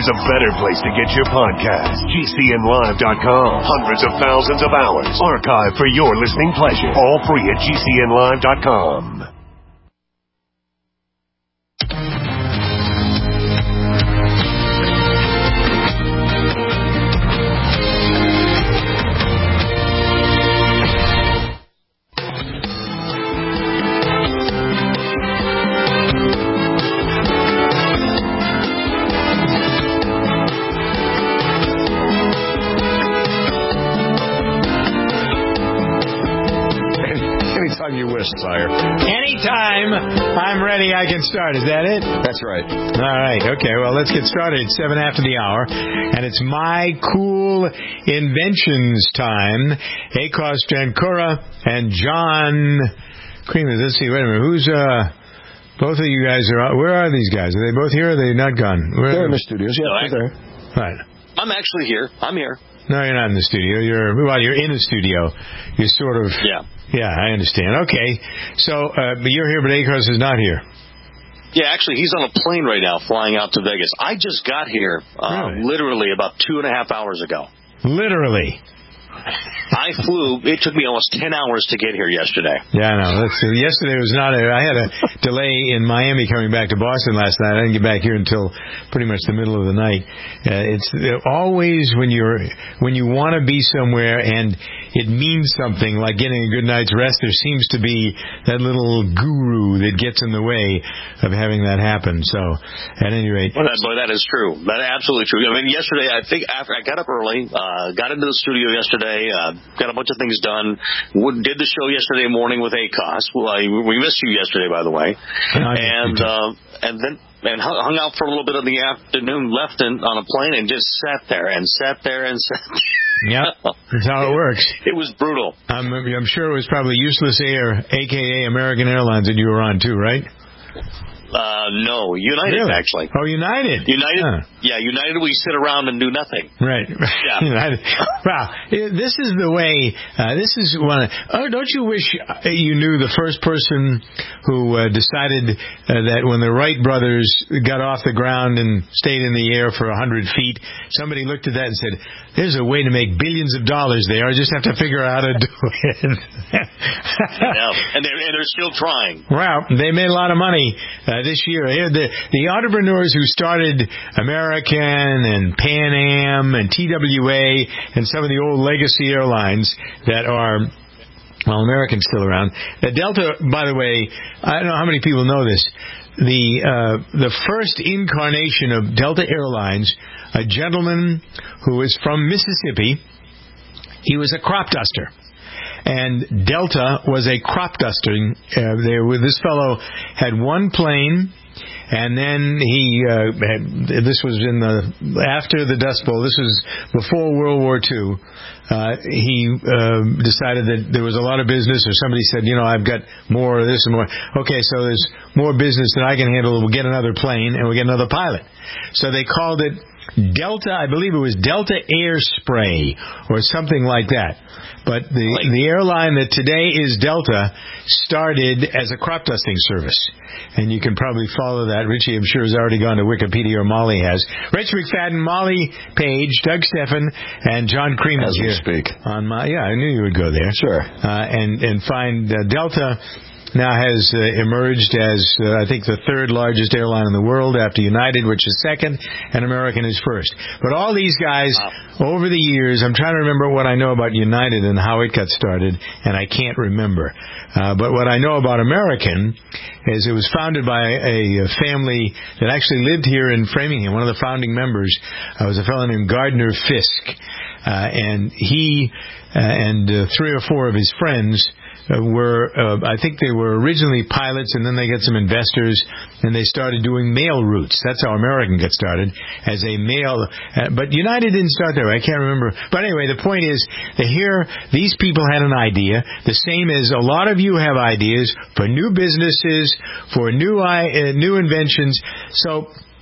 there's a better place to get your podcast. GCNlive.com. Hundreds of thousands of hours archived for your listening pleasure. All free at GCNlive.com. Sire. Anytime I'm ready, I can start. Is that it? That's right. All right. Okay. Well, let's get started. It's 7 after the hour, and it's my cool inventions time. Akos Jankura and John Creamer. Let's see. Wait a minute. Who's both of you guys are? Where are these guys? Are they both here? Or are they not gone? They're in the studios. Yeah, they're there. Right. I'm actually here. I'm here. No, you're not in the studio. You're in the studio. You're sort of. Yeah, I understand. Okay. So, but you're here, but Akos is not here. Yeah, actually, he's on a plane right now flying out to Vegas. I just got here literally about 2.5 hours ago. Literally? I flew. It took me almost 10 hours to get here yesterday. Yeah, I know. Yesterday was not. I had a delay in Miami coming back to Boston last night. I didn't get back here until pretty much the middle of the night. It's always when you want to be somewhere and it means something like getting a good night's rest. There seems to be that little guru that gets in the way of having that happen. So, at any rate, well, that is true. That is absolutely true. I mean, yesterday, I think after I got up early, got into the studio yesterday. Got a bunch of things done. Did the show yesterday morning with Akos. Well, we missed you yesterday, by the way. And then hung out for a little bit in the afternoon, left on a plane, and just sat there. Yep, that's how it works. It was brutal. I'm sure it was probably Useless Air, a.k.a. American Airlines, that you were on too, right? No, United, really? Actually. Oh, United. Yeah, United, we sit around and do nothing. Right. Yeah. United. Wow. This is the way, this is one. Don't you wish you knew the first person who decided that when the Wright brothers got off the ground and stayed in the air for 100 feet, somebody looked at that and said, there's a way to make billions of dollars there. I just have to figure out how to do it. Yeah. And they're still trying. Well, they made a lot of money this year. The entrepreneurs who started American and Pan Am and TWA and some of the old legacy airlines that are, well, American's still around. Delta, by the way, I don't know how many people know this. The first incarnation of Delta Airlines, a gentleman who is from Mississippi, he was a crop duster. And Delta was a crop dusting. This fellow had one plane, and then this was after the Dust Bowl. This was before World War II. He decided that there was a lot of business, or somebody said, I've got more of this and more. Okay, so there's more business than I can handle. We'll get another plane, and we'll get another pilot. So they called it Delta, I believe it was Delta Air Spray, or something like that. But the airline that today is Delta started as a crop dusting service. And you can probably follow that. Richie, I'm sure, has already gone to Wikipedia, or Molly has. Rich McFadden, Molly Page, Doug Steffen, and John Creamer here. As we speak. I knew you would go there. Sure. And find Delta now has emerged as, I think, the third largest airline in the world after United, which is second, and American is first. But all these guys, over the years, I'm trying to remember what I know about United and how it got started, and I can't remember. But what I know about American is it was founded by a family that actually lived here in Framingham. One of the founding members was a fellow named Gardner Fisk. And he and 3 or 4 of his friends I think they were originally pilots, and then they got some investors, and they started doing mail routes. That's how American got started, as a mail. But United didn't start there. I can't remember. But anyway, the point is that here, these people had an idea, the same as a lot of you have ideas for new businesses, for new inventions. So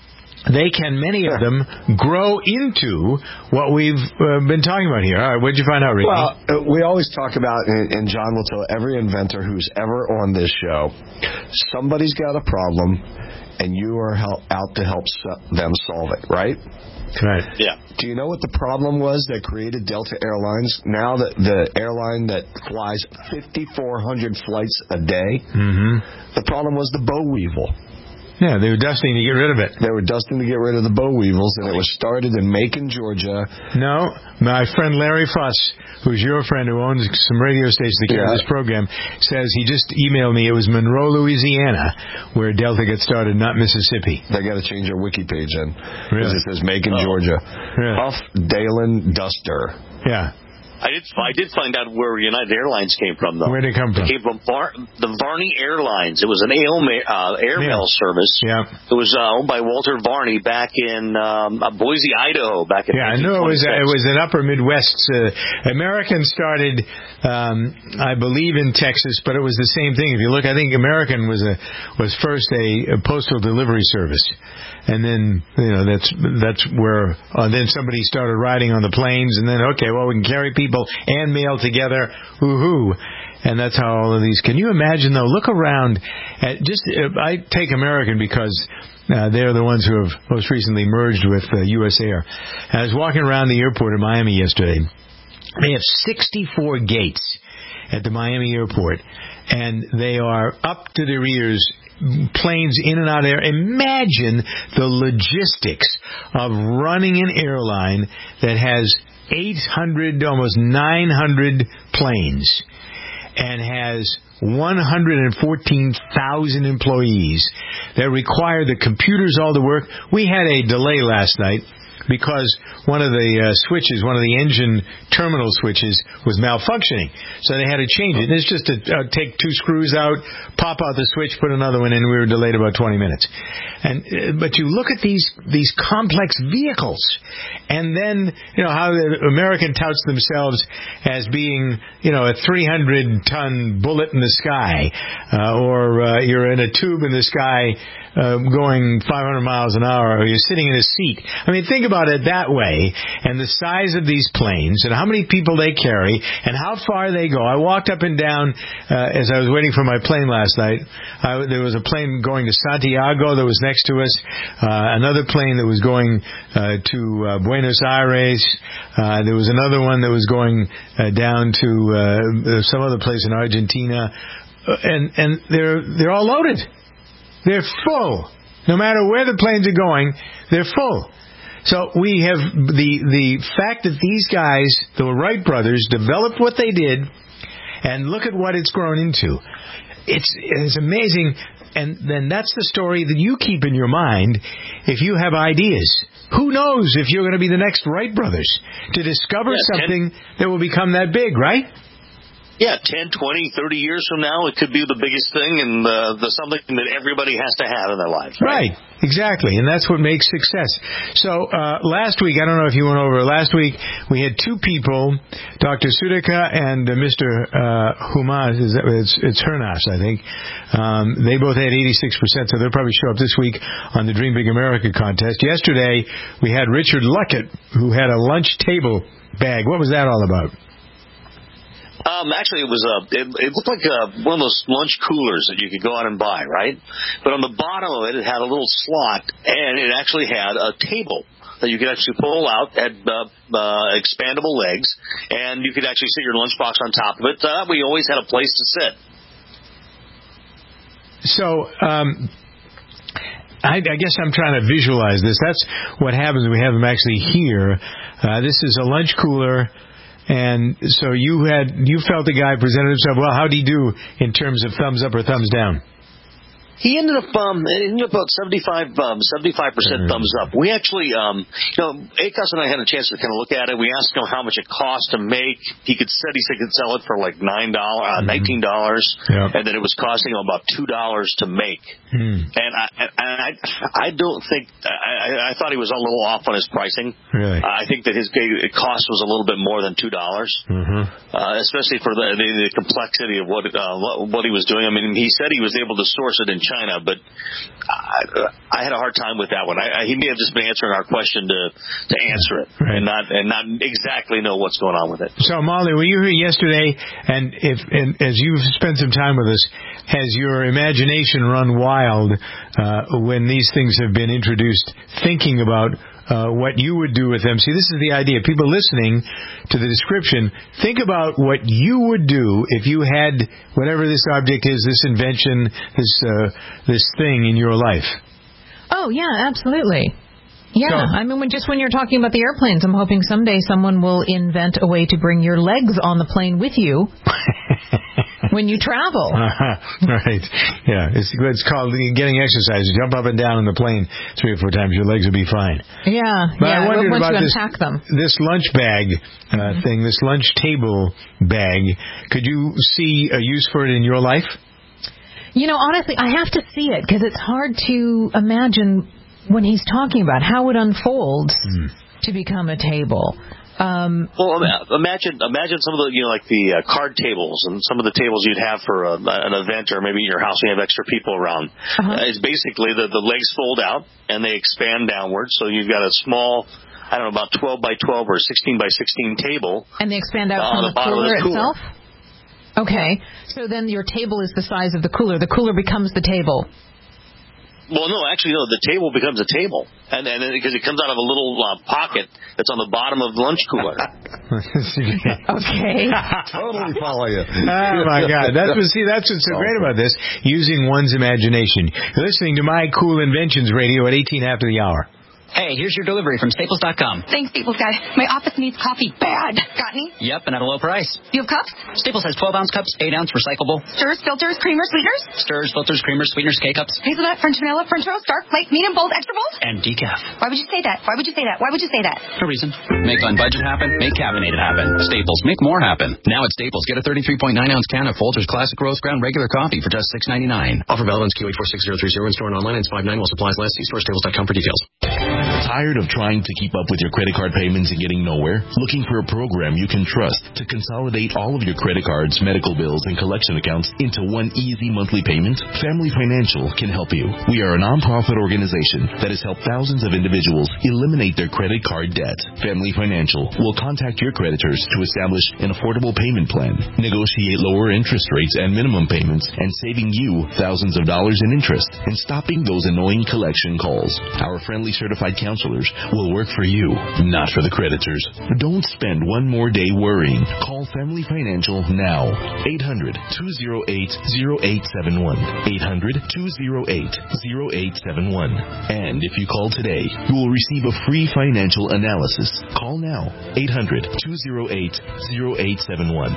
many of them, grow into what we've been talking about here. All right, what did you find out, Ricky? Well, we always talk about, and John will tell every inventor who's ever on this show, somebody's got a problem, and you are out to help them solve it, right? Right. Yeah. Do you know what the problem was that created Delta Airlines? Now that the airline that flies 5,400 flights a day, the problem was the boll weevil. Yeah, they were dusting to get rid of it. They were dusting to get rid of the boll weevils, and it was started in Macon, Georgia. No, my friend Larry Fuss, who's your friend who owns some radio stations that carry this program, says he just emailed me. It was Monroe, Louisiana, where Delta got started, not Mississippi. They got to change their wiki page then. Really? It says Macon, Georgia. Yeah. Huff Dalen Duster. Yeah. I did find out where United Airlines came from, though. Where did it come from? It came from the Varney Airlines. It was an airmail service. Yeah. It was owned by Walter Varney back in Boise, Idaho, back in 1926. I knew it was an upper Midwest. American started, I believe, in Texas, but it was the same thing. If you look, I think American was first a postal delivery service. And then, that's where then somebody started riding on the planes, and then, okay, well, we can carry people and mail together. Woohoo. And that's how all of these. Can you imagine, though? Look around at I take American because they're the ones who have most recently merged with U.S. Air. I was walking around the airport in Miami yesterday. They have 64 gates at the Miami airport, and they are up to their ears, planes in and out of there. Imagine the logistics of running an airline that has 800, almost 900 planes and has 114,000 employees that require the computers all to work. We had a delay last night because one of the switches, one of the engine terminal switches, was malfunctioning. So they had to change it. And it's just to take two screws out, pop out the switch, put another one in, and we were delayed about 20 minutes. But you look at these complex vehicles, and then, how the American touts themselves as being, a 300-ton bullet in the sky, or you're in a tube in the sky going 500 miles an hour, or you're sitting in a seat. I mean, think about it that way, and the size of these planes, and how many people they carry, and how far they go. I walked up and down as I was waiting for my plane last night. There was a plane going to Santiago that was next to us, another plane that was going to Buenos Aires. There was another one that was going down to some other place in Argentina, and they're all loaded. They're full. No matter where the planes are going, they're full. So we have the fact that these guys, the Wright brothers, developed what they did, and look at what it's grown into. It's amazing, and then that's the story that you keep in your mind if you have ideas. Who knows if you're going to be the next Wright brothers to discover something that will become that big, right? Yeah, 10, 20, 30 years from now, it could be the biggest thing and the something that everybody has to have in their life. Right, exactly, and that's what makes success. So last week, I don't know if you went over, last week we had two people, Dr. Sudika and Mr. Humas, it's Hernas, I think. They both had 86%, so they'll probably show up this week on the Dream Big America contest. Yesterday, we had Richard Luckett, who had a lunch table bag. What was that all about? Actually, it looked like one of those lunch coolers that you could go out and buy, right? But on the bottom of it, it had a little slot, and it actually had a table that you could actually pull out, had expandable legs, and you could actually sit your lunchbox on top of it. We always had a place to sit. So, I guess I'm trying to visualize this. That's what happens when we have them actually here. This is a lunch cooler. And so you felt the guy presented himself well. How did he do in terms of thumbs up or thumbs down? He ended up about 75% thumbs up. We actually, Akos and I had a chance to kind of look at it. We asked him how much it cost to make. He said he could sell it for like $19, and then it was costing him about $2 to make. And I don't think I thought he was a little off on his pricing. Really, I think that his cost was a little bit more than $2, especially for the complexity of what he was doing. I mean, he said he was able to source it in China, but I had a hard time with that one. He may have just been answering our question to answer it, right, and not exactly know what's going on with it. So, Molly, were you here yesterday? And as you've spent some time with us, has your imagination run wild when these things have been introduced? Thinking about what you would do with them. See, this is the idea. People listening to the description, think about what you would do if you had whatever this object is, this invention, this thing in your life. Oh, yeah, absolutely. Yeah, so, I mean, when you're talking about the airplanes, I'm hoping someday someone will invent a way to bring your legs on the plane with you when you travel. Right. Yeah, it's called getting exercise. You jump up and down in the plane 3 or 4 times, your legs will be fine. Yeah, but I wondered once about you unpack them. This lunch bag thing, this lunch table bag. Could you see a use for it in your life? You know, honestly, I have to see it because it's hard to imagine when he's talking about how it unfolds to become a table. Well, imagine some of the, like the card tables and some of the tables you'd have for an event, or maybe in your house when you have extra people around. It's basically the legs fold out and they expand downwards, so you've got a small, I don't know, about 12 by 12 or 16 by 16 table. And they expand out from the cooler itself? Okay, so then your table is the size of the cooler. The cooler becomes the table. Well, no, actually, no. The table becomes a table, and because it comes out of a little pocket that's on the bottom of the lunch cooler. Okay, totally follow you. Oh my God, that's what's so great about this: using one's imagination. You're listening to My Cool Inventions Radio at 18 after the hour. Hey, here's your delivery from Staples.com. Thanks, Staples guy. My office needs coffee bad. Got any? Yep, and at a low price. Do you have cups? Staples has 12-ounce cups, 8-ounce recyclable. Stirs, filters, creamers, sweeteners? Stirs, filters, creamers, sweeteners, K-cups. Hazelnut, French vanilla, French roast, dark, light, medium, bold, extra bold? And decaf. Why would you say that? Why would you say that? Why would you say that? No reason. Make on budget happen. Make caffeinated happen. Staples. Make more happen. Now at Staples, get a 33.9-ounce can of Folgers Classic Roast Ground regular coffee for just $6.99. Offer valid on Q846030 in store and online. And 5.9 while supplies last. See Staples.com for details. Tired of trying to keep up with your credit card payments and getting nowhere? Looking for a program you can trust to consolidate all of your credit cards, medical bills, and collection accounts into one easy monthly payment? Family Financial can help you. We are a nonprofit organization that has helped thousands of individuals eliminate their credit card debt. Family Financial will contact your creditors to establish an affordable payment plan, negotiate lower interest rates and minimum payments, and saving you thousands of dollars in interest and stopping those annoying collection calls. Our friendly certified counselors will work for you, not for the creditors. Don't spend one more day worrying. Call Family Financial now. 800-208-0871. 800-208-0871. And if you call today, you will receive a free financial analysis. Call now. 800-208-0871.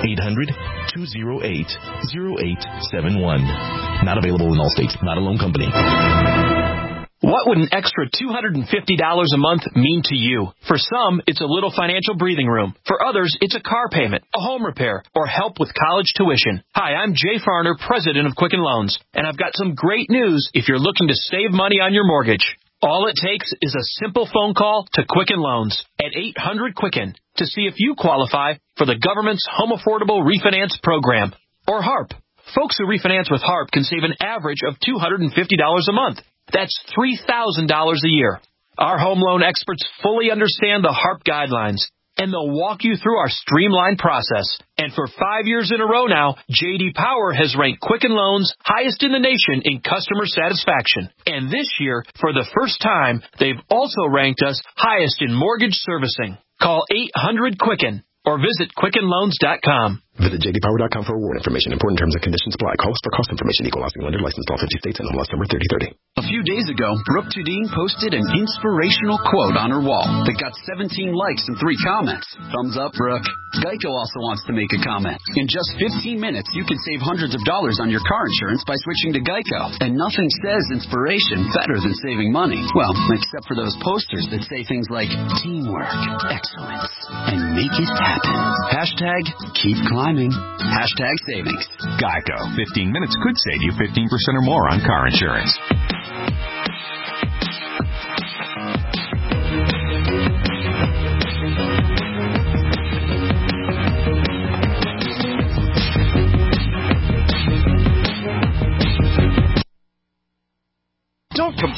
800-208-0871. Not available in all states. Not a loan company. What would an extra $250 a month mean to you? For some, it's a little financial breathing room. For others, it's a car payment, a home repair, or help with college tuition. Hi, I'm Jay Farner, president of Quicken Loans, and I've got some great news if you're looking to save money on your mortgage. All it takes is a simple phone call to Quicken Loans at 800-QUICKEN to see if you qualify for the government's Home Affordable Refinance Program, or HARP. Folks who refinance with HARP can save an average of $250 a month. That's $3,000 a year. Our home loan experts fully understand the HARP guidelines, and they'll walk you through our streamlined process. And for 5 years in a row now, J.D. Power has ranked Quicken Loans highest in the nation in customer satisfaction. And this year, for the first time, they've also ranked us highest in mortgage servicing. Call 800-QUICKEN or visit QuickenLoans.com. Visit jdpower.com for award information. Important terms and conditions apply. Calls for cost information. Equalizing lender licensed all 50 states and MLS number 3030. A few days ago, Brooke Tudine posted an inspirational quote on her wall that got 17 likes and 3 comments. Thumbs up, Brooke. Geico also wants to make a comment. In just 15 minutes, you can save hundreds of dollars on your car insurance by switching to Geico. And nothing says inspiration better than saving money. Well, except for those posters that say things like teamwork, excellence, and make it happen. Hashtag keep climbing. Hashtag savings. Geico. 15 minutes could save you 15% or more on car insurance.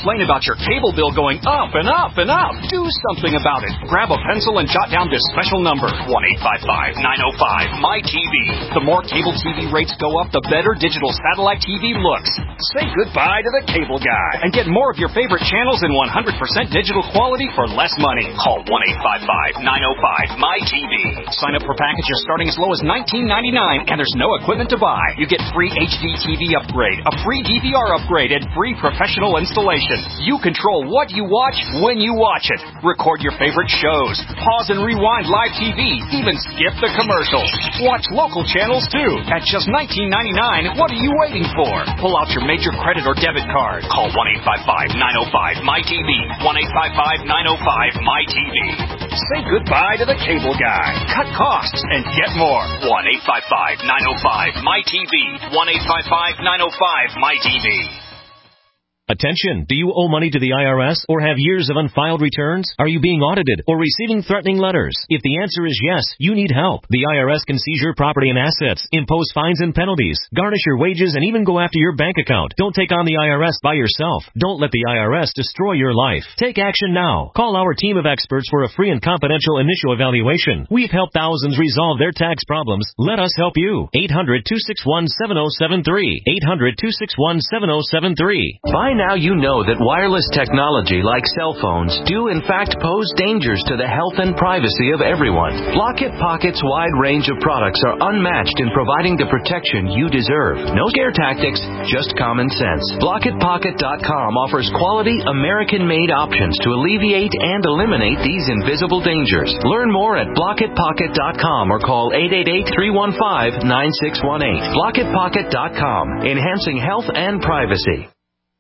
complain about your cable bill going up and up and up. Do something about it. Grab a pencil and jot down this special number, 1-855-905-MY-TV. The more cable TV rates go up, the better digital satellite TV looks. Say goodbye to the cable guy and get more of your favorite channels in 100% digital quality for less money. Call 1-855-905-MY-TV. Sign up for packages starting as low as $19.99, and there's no equipment to buy. You get free HD TV upgrade, a free DVR upgrade, and free professional installation. You control what you watch when you watch it. Record your favorite shows. Pause and rewind live TV. Even skip the commercials. Watch local channels too. At just $19.99, what are you waiting for? Pull out your major credit or debit card. Call 1-855-905-MY-TV. 1-855-905-MY-TV. Say goodbye to the cable guy. Cut costs and get more. 1-855-905-MY-TV. 1-855-905-MY-TV. Attention, do you owe money to the IRS or have years of unfiled returns? Are you being audited or receiving threatening letters? If the answer is yes, you need help. The IRS can seize your property and assets, impose fines and penalties, garnish your wages, and even go after your bank account. Don't take on the IRS by yourself. Don't let the IRS destroy your life. Take action now. Call our team of experts for a free and confidential initial evaluation. We've helped thousands resolve their tax problems. Let us help you. 800-261-7073. 800-261-7073. By now you know that wireless technology like cell phones do in fact pose dangers to the health and privacy of everyone. Blockit Pocket's wide range of products are unmatched in providing the protection you deserve. No scare tactics, just common sense. BlockitPocket.com offers quality American-made options to alleviate and eliminate these invisible dangers. Learn more at BlockitPocket.com or call 888-315-9618. BlockitPocket.com, enhancing health and privacy.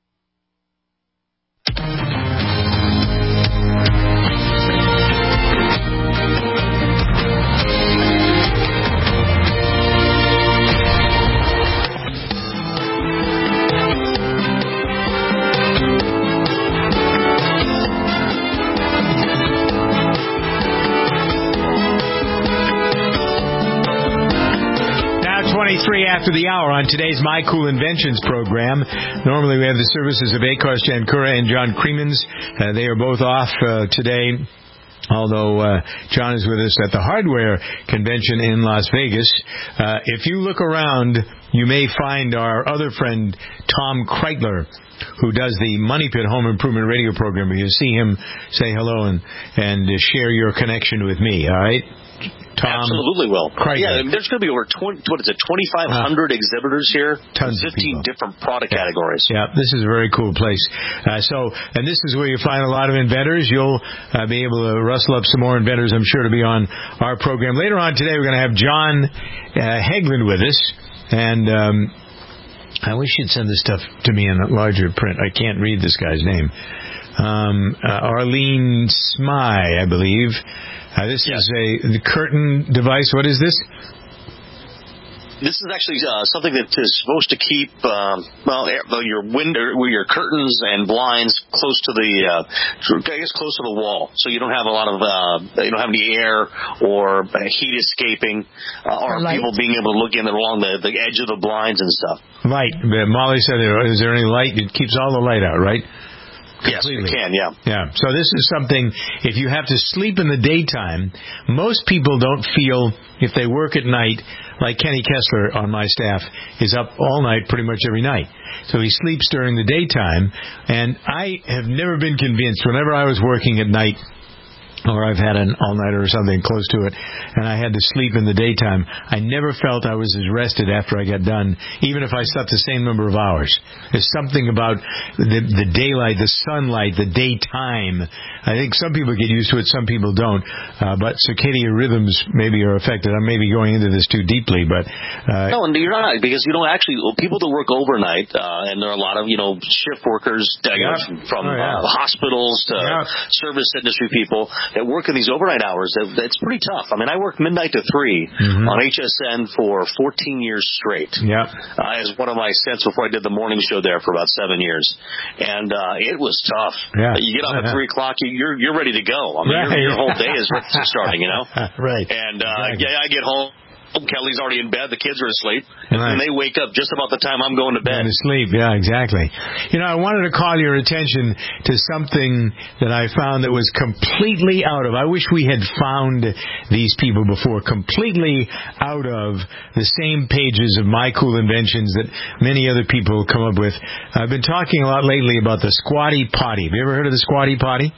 After the hour on today's My Cool Inventions program. Normally we have the services of Akos Jankura and John Creemans. They are both off today, although John is with us at the hardware convention in Las Vegas. If you look around, you may find our other friend, Tom Kreitler, who does the Money Pit Home Improvement Radio program. You see him, say hello and share your connection with me, all right? Tom, absolutely will. Kreitler. Yeah, there's going to be over 2,500 exhibitors here. Tons 15 different product categories. Yeah, this is a very cool place. And this is where you find a lot of inventors. You'll be able to rustle up some more inventors, I'm sure, to be on our program. Later on today, we're going to have John Hegland with us. And I wish you'd send this stuff to me in a larger print. I can't read this guy's name. Arlene Smythe, I believe. This is the curtain device. What is this? This is actually something that is supposed to keep your window, your curtains and blinds close to close to the wall, so you don't have a lot of you don't have any air or heat escaping, or people being able to look in along the edge of the blinds and stuff. Light. Molly said, "Is there any light?" It keeps all the light out, right? Completely. Yes, it can, yeah. Yeah, so this is something, if you have to sleep in the daytime, most people don't feel, if they work at night, like Kenny Kessler on my staff is up all night pretty much every night. So he sleeps during the daytime, and I have never been convinced, whenever I was working at night, or I've had an all-nighter or something close to it, and I had to sleep in the daytime, I never felt I was as rested after I got done, even if I slept the same number of hours. There's something about the daylight, the sunlight, the daytime. I think some people get used to it, some people don't. But circadian rhythms maybe are affected. I may be going into this too deeply, but... No, you're not, because you don't actually... People that work overnight, and there are a lot of, shift workers from hospitals to service industry people that work in these overnight hours. It's pretty tough. I mean, I worked midnight to 3 on HSN for 14 years straight. Yeah. As one of my stints before I did the morning show there for about 7 years. And it was tough. Yeah. You get up at 3 o'clock, you're ready to go. I mean, your whole day is starting, Right. And I get home. Kelly's already in bed. The kids are asleep. Right. And they wake up just about the time I'm going to bed. And to sleep, yeah, exactly. I wanted to call your attention to something that I found that was completely out of. I wish we had found these people before, completely out of the same pages of My Cool Inventions that many other people come up with. I've been talking a lot lately about the Squatty Potty. Have you ever heard of the Squatty Potty?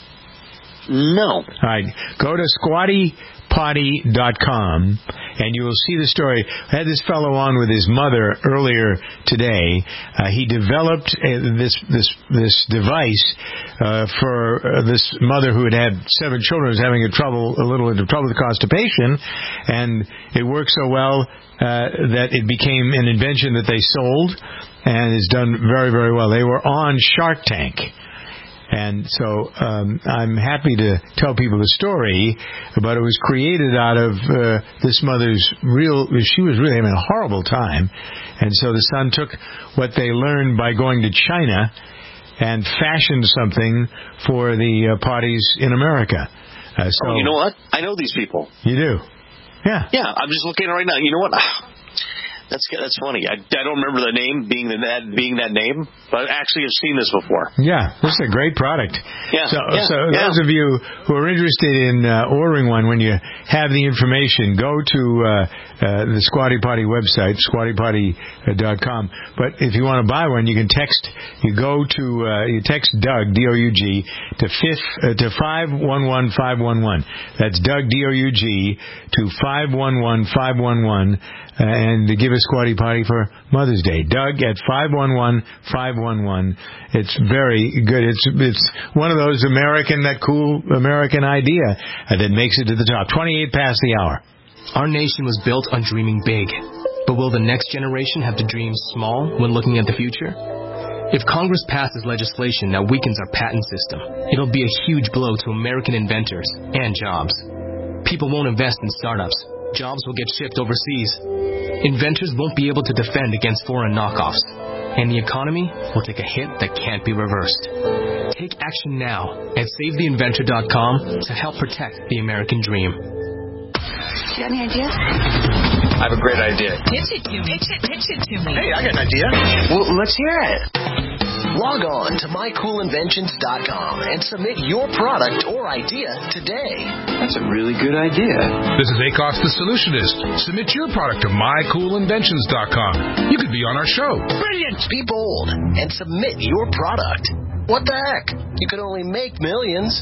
No. All right. Go to squattypotty.com and you will see the story. I had this fellow on with his mother earlier today. He developed this device for this mother who had 7 children, was having a little into trouble with constipation, and it worked so well that it became an invention that they sold and is done very, very well. They were on Shark Tank. And so I'm happy to tell people the story, but it was created out of this mother's she was really having a horrible time. And so the son took what they learned by going to China and fashioned something for the potties in America. So you know what? I know these people. You do? Yeah. Yeah, I'm just looking at it right now. You know what? That's funny. I don't remember the name being that name, but I actually have seen this before. Yeah, this is a great product. Yeah. So those of you who are interested in ordering one, when you have the information, go to the Squatty Potty website, squattypotty.com. But if you want to buy one, you can text. You text Doug, D-O-U-G, to 511-511. That's Doug, D-O-U-G, to 511-511, and to give a Squatty Potty for Mother's Day. Doug at 511-511. It's very good. It's one of those that cool American idea that makes it to the top. 28 past the hour. Our nation was built on dreaming big. But will the next generation have to dream small when looking at the future? If Congress passes legislation that weakens our patent system, it'll be a huge blow to American inventors and jobs. People won't invest in startups. Jobs will get shipped overseas. Inventors won't be able to defend against foreign knockoffs. And the economy will take a hit that can't be reversed. Take action now at SaveTheInventor.com to help protect the American dream. You got any ideas? I have a great idea. Pitch it to me. Pitch it to me. Hey, I got an idea. Well, let's hear it. Log on to MyCoolInventions.com and submit your product or idea today. That's a really good idea. This is Akos the Solutionist. Submit your product to MyCoolInventions.com. You could be on our show. Brilliant! Be bold and submit your product. What the heck? You could only make millions.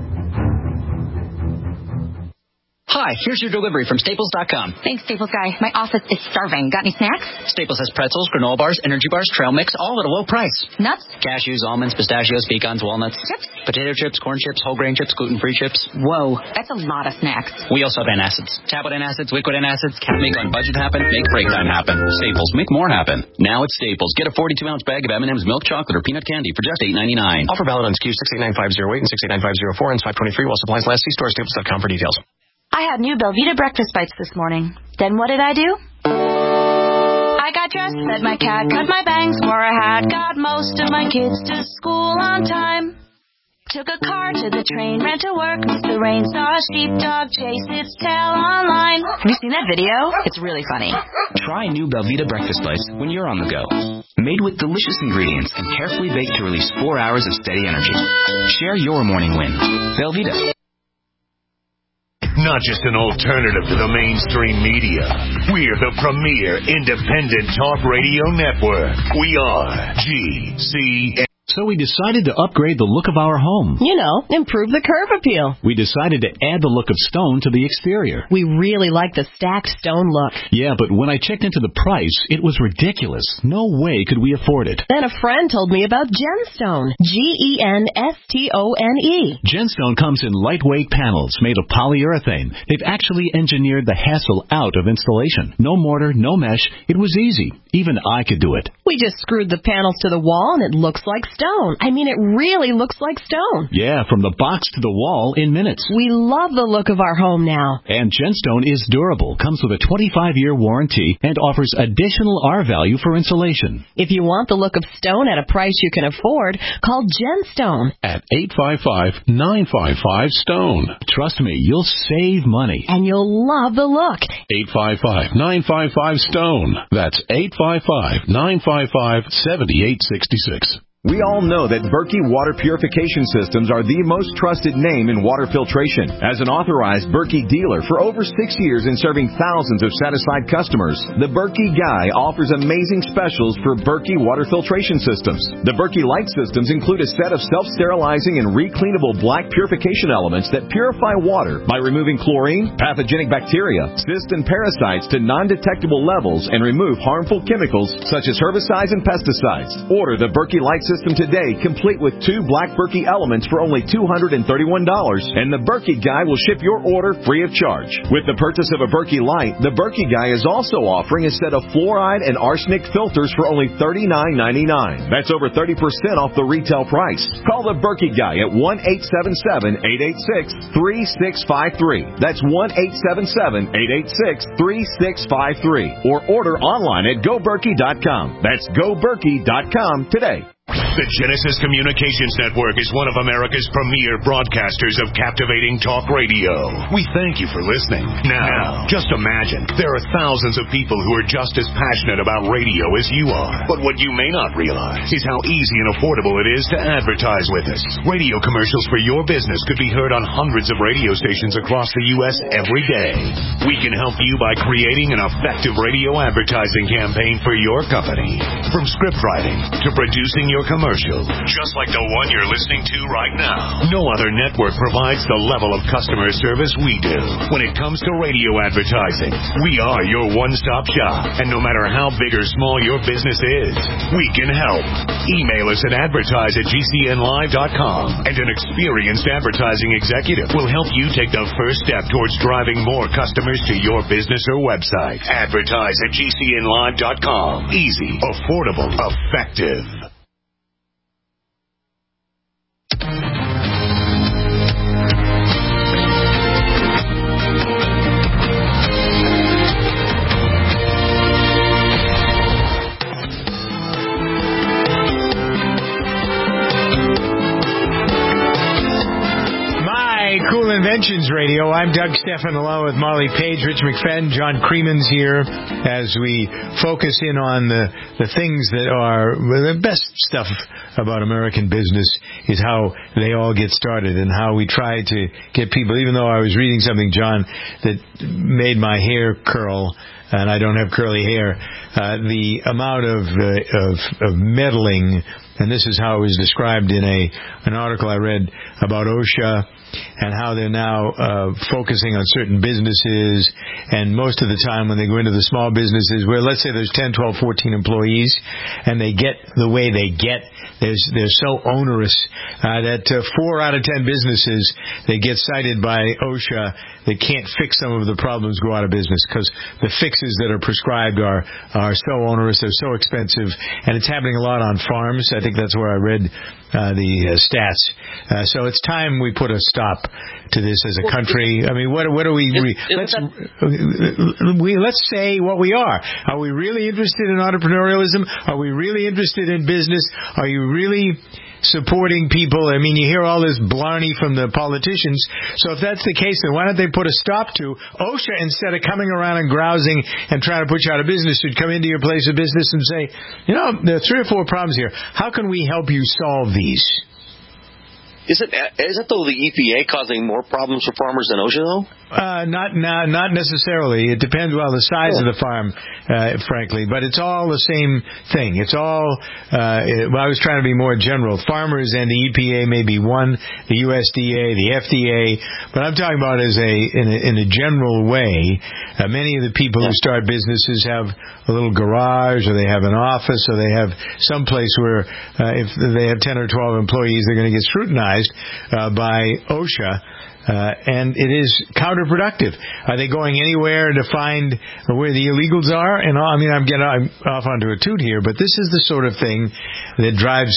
Hi, here's your delivery from Staples.com. Thanks, Staples guy. My office is starving. Got any snacks? Staples has pretzels, granola bars, energy bars, trail mix, all at a low price. Nuts? Cashews, almonds, pistachios, pecans, walnuts. Chips? Potato chips, corn chips, whole grain chips, gluten-free chips. Whoa, that's a lot of snacks. We also have antacids. Tablet antacids, liquid antacids, can't make on budget happen, make break time happen. Staples, make more happen. Now at Staples, get a 42-ounce bag of M&M's milk chocolate or peanut candy for just $8.99. Offer valid on SKU 689508 and 689504 and 523 while supplies last. See store staples.com for details. I had new Belvita breakfast bites this morning. Then what did I do? I got dressed, fed my cat, cut my bangs, wore a hat, got most of my kids to school on time. Took a car to the train, ran to work, missed the rain, saw a sheepdog chase its tail online. Have you seen that video? It's really funny. Try new Belvita breakfast bites when you're on the go. Made with delicious ingredients and carefully baked to release 4 hours of steady energy. Share your morning win. Belvita. Not just an alternative to the mainstream media. We're the premier independent talk radio network. We are GCN. So we decided to upgrade the look of our home. You know, improve the curb appeal. We decided to add the look of stone to the exterior. We really like the stacked stone look. Yeah, but when I checked into the price, it was ridiculous. No way could we afford it. Then a friend told me about Genstone. Genstone. Genstone comes in lightweight panels made of polyurethane. They've actually engineered the hassle out of installation. No mortar, no mesh. It was easy. Even I could do it. We just screwed the panels to the wall and it looks like stone. stone. I mean, it really looks like stone. Yeah, from the box to the wall in minutes. We love the look of our home now. And Gemstone is durable, comes with a 25-year warranty, and offers additional R-value for insulation. If you want the look of stone at a price you can afford, call Gemstone at 855-955-STONE. Trust me, you'll save money. And you'll love the look. 855-955-STONE. That's 855-955-7866. We all know that Berkey Water Purification Systems are the most trusted name in water filtration. As an authorized Berkey dealer for over 6 years and serving thousands of satisfied customers, the Berkey Guy offers amazing specials for Berkey Water Filtration Systems. The Berkey Light Systems include a set of self-sterilizing and recleanable black purification elements that purify water by removing chlorine, pathogenic bacteria, cysts, and parasites to non-detectable levels and remove harmful chemicals such as herbicides and pesticides. Order the Berkey Light System today, complete with 2 black Berkey elements for only $231, and the Berkey Guy will ship your order free of charge. With the purchase of a Berkey Light, the Berkey Guy is also offering a set of fluoride and arsenic filters for only $39.99. That's over 30% off the retail price. Call the Berkey Guy at 1-877-886-3653. That's 1-877-886-3653. Or order online at GoBerkey.com. That's GoBerkey.com today. The Genesis Communications Network is one of America's premier broadcasters of captivating talk radio. We thank you for listening. Now, just imagine, there are thousands of people who are just as passionate about radio as you are. But what you may not realize is how easy and affordable it is to advertise with us. Radio commercials for your business could be heard on hundreds of radio stations across the U.S. every day. We can help you by creating an effective radio advertising campaign for your company. From script writing to producing your commercial, just like the one you're listening to right now. No other network provides the level of customer service we do. When it comes to radio advertising, we are your one-stop shop. And no matter how big or small your business is, we can help. Email us at advertise@gcnlive.com, and an experienced advertising executive will help you take the first step towards driving more customers to your business or website. Advertise@gcnlive.com. Easy, affordable, effective. Cool Inventions Radio. I'm Doug Stephan along with Marley Page, Rich McFadden, John Creeman's here as we focus in on the things that are the best stuff about American business is how they all get started and how we try to get people, even though I was reading something, John, that made my hair curl, and I don't have curly hair, the amount of meddling, and this is how it was described in an article I read about OSHA and how they're now focusing on certain businesses, and most of the time when they go into the small businesses where, let's say there's 10, 12, 14 employees, and they get the way they get, they're so onerous that 4 out of 10 businesses that get cited by OSHA that can't fix some of the problems go out of business because the fixes that are prescribed are so onerous, they're so expensive, and it's happening a lot on farms. I think that's where I read the stats. So it's time we put a stop to this as a country. I mean, what are we? Let's say what we are. Are we really interested in entrepreneurialism? Are we really interested in business? Are you really supporting people? I mean, you hear all this blarney from the politicians. So if that's the case, then why don't they put a stop to OSHA instead of coming around and grousing and trying to put you out of business? Should come into your place of business and say, you know, there are 3 or 4 problems here. How can we help you solve these? Isn't though the EPA causing more problems for farmers than OSHA though? Not necessarily. It depends on the size of the farm, frankly. But it's all the same thing. It's all. I was trying to be more general. Farmers and the EPA may be one, the USDA, the FDA. But I'm talking about in a general way. Many of the people who start businesses have a little garage, or they have an office, or they have some place where if they have 10 or 12 employees, they're going to get scrutinized by OSHA. And it is counterproductive. Are they going anywhere to find where the illegals are? And I mean, I'm getting off onto a toot here, but this is the sort of thing that drives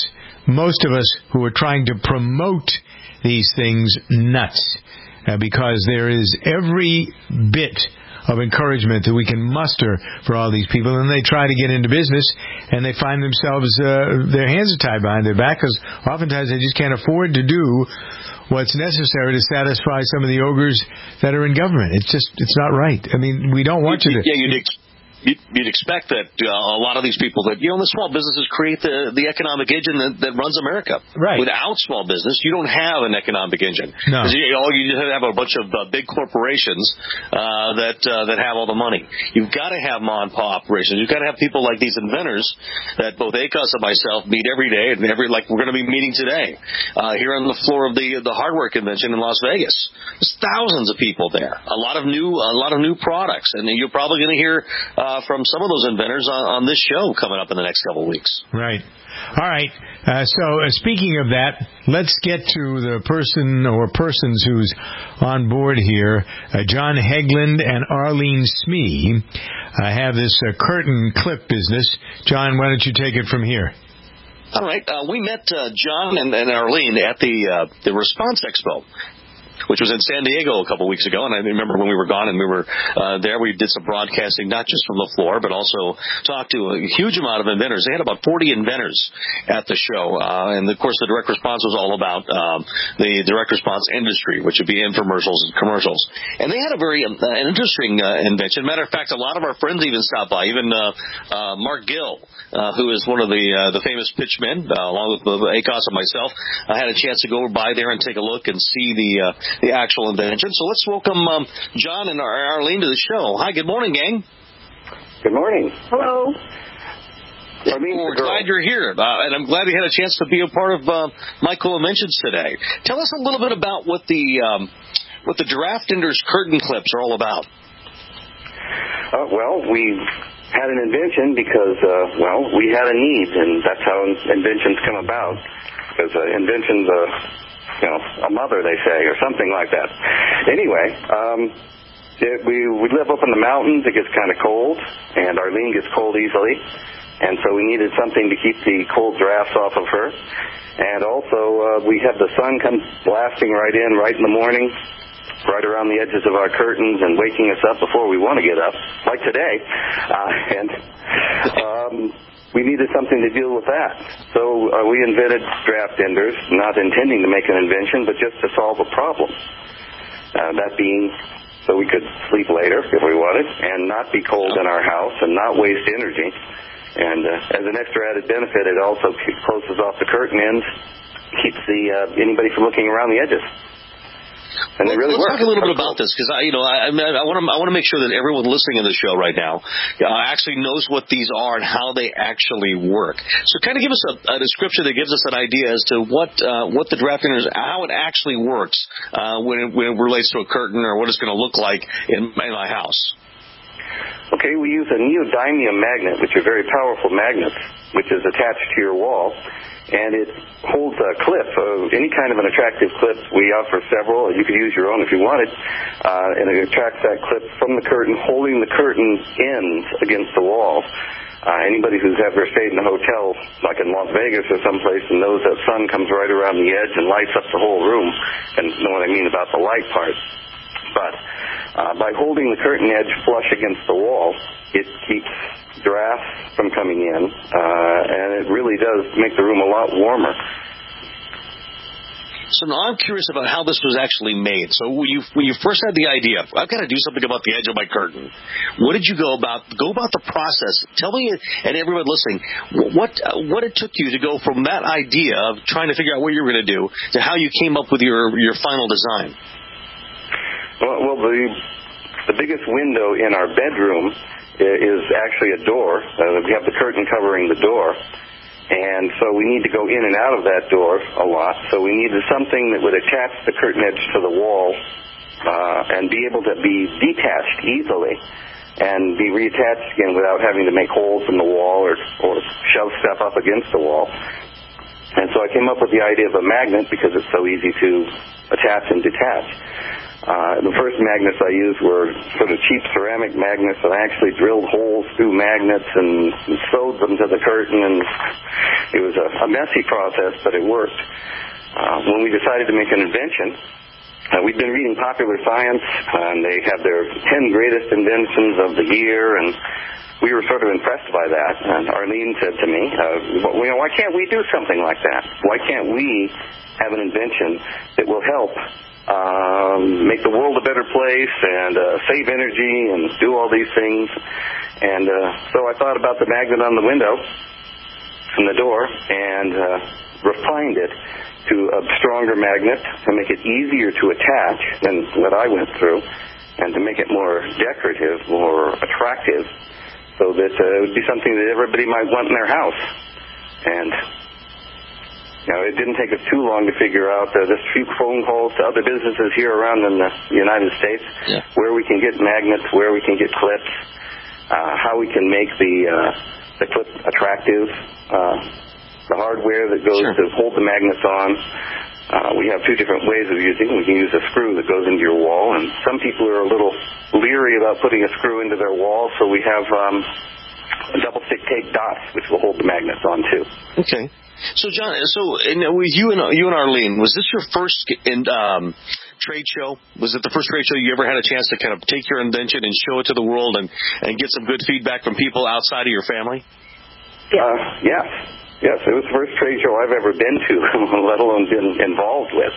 most of us who are trying to promote these things nuts, because there is every bit of encouragement that we can muster for all these people, and they try to get into business, and they find themselves, their hands are tied behind their back, because oftentimes they just can't afford to do what's necessary to satisfy some of the ogres that are in government. It's not right. I mean, we don't want you to... Yeah, you'd expect that a lot of these people that, the small businesses create the economic engine that runs America. Right. Without small business, you don't have an economic engine. No. Because you just have a bunch of big corporations that have all the money. You've got to have mom-and-pop operations. You've got to have people like these inventors that both ACOS and myself meet every day, and like we're going to be meeting today here on the floor of the hardware convention in Las Vegas. There's thousands of people there. A lot of new products, and you're probably going to hear from some of those inventors on this show coming up in the next couple of weeks. Right. All right. So speaking of that, let's get to the person or persons who's on board here. John Hegland and Arlene Smee have this curtain clip business. John, why don't you take it from here? All right. We met John and Arlene at the Response Expo, which was in San Diego a couple weeks ago. And I remember when we were gone and we were there, we did some broadcasting, not just from the floor, but also talked to a huge amount of inventors. They had about 40 inventors at the show. And, of course, the direct response was all about the direct response industry, which would be infomercials and commercials. And they had a very an interesting invention. Matter of fact, a lot of our friends even stopped by, even Mark Gill, who is one of the famous pitchmen, along with ACOS and myself. I had a chance to go by there and take a look and see the actual invention. So let's welcome John and Arlene to the show. Hi, good morning, gang. Good morning. Hello. We're glad you're here, and I'm glad we had a chance to be a part of My Cool Inventions today. Tell us a little bit about what the Draft Enders curtain clips are all about. Well, we had an invention because, we had a need, and that's how inventions come about. Because inventions a mother, they say, or something like that. Anyway, we live up in the mountains. It gets kind of cold, and Arlene gets cold easily, and so we needed something to keep the cold drafts off of her. And also, we have the sun come blasting right in the morning, right around the edges of our curtains and waking us up before we want to get up, like today. We needed something to deal with that. So we invented Draft Enders, not intending to make an invention, but just to solve a problem. That being so we could sleep later if we wanted and not be cold in our house and not waste energy. And as an extra added benefit, it also closes off the curtain ends, keeps anybody from looking around the edges. And they really Let's talk a little bit about this, because I want to make sure that everyone listening to the show right now actually knows what these are and how they actually work. So, kind of give us a description that gives us an idea as to what the Draft Enders, how it actually works when it relates to a curtain, or what it's going to look like in my house. Okay, we use a neodymium magnet, which are very powerful magnets, which is attached to your wall. And it holds a clip, any kind of an attractive clip. We offer several. You could use your own if you wanted. And it attracts that clip from the curtain, holding the curtain ends against the wall. Anybody who's ever stayed in a hotel, like in Las Vegas or someplace, and knows that sun comes right around the edge and lights up the whole room, and know what I mean about the light part. But by holding the curtain edge flush against the wall, it keeps drafts from coming in, and it really does make the room a lot warmer. So now I'm curious about how this was actually made. So when you first had the idea, I've got to do something about the edge of my curtain. What did you go about the process? Tell me and everyone listening what it took you to go from that idea of trying to figure out what you were going to do to how you came up with your final design. Well, the biggest window in our bedroom is actually a door. We have the curtain covering the door. And so we need to go in and out of that door a lot. So we needed something that would attach the curtain edge to the wall and be able to be detached easily and be reattached again without having to make holes in the wall or shove stuff up against the wall. And so I came up with the idea of a magnet because it's so easy to attach and detach. The first magnets I used were sort of cheap ceramic magnets, and I actually drilled holes through magnets and sewed them to the curtain, and it was a messy process, but it worked. When we decided to make an invention, we'd been reading Popular Science, and they had their 10 greatest inventions of the year, and we were sort of impressed by that. And Arlene said to me, why can't we do something like that? Why can't we have an invention that will help make the world a better place and save energy and do all these things? And so I thought about the magnet on the window and the door and refined it to a stronger magnet to make it easier to attach than what I went through, and to make it more decorative, more attractive, so that it would be something that everybody might want in their house. And it didn't take us too long to figure out just a few phone calls to other businesses here around in the United States, where we can get magnets, where we can get clips, how we can make the clip attractive, the hardware that goes to hold the magnets on. We have two different ways of using it. We can use a screw that goes into your wall, and some people are a little leery about putting a screw into their wall, so we have double-stick tape dots, which will hold the magnets on, too. Okay. So, John, with you and Arlene, was this your first trade show? Was it the first trade show you ever had a chance to kind of take your invention and show it to the world and get some good feedback from people outside of your family? Yes, it was the first trade show I've ever been to, let alone been involved with.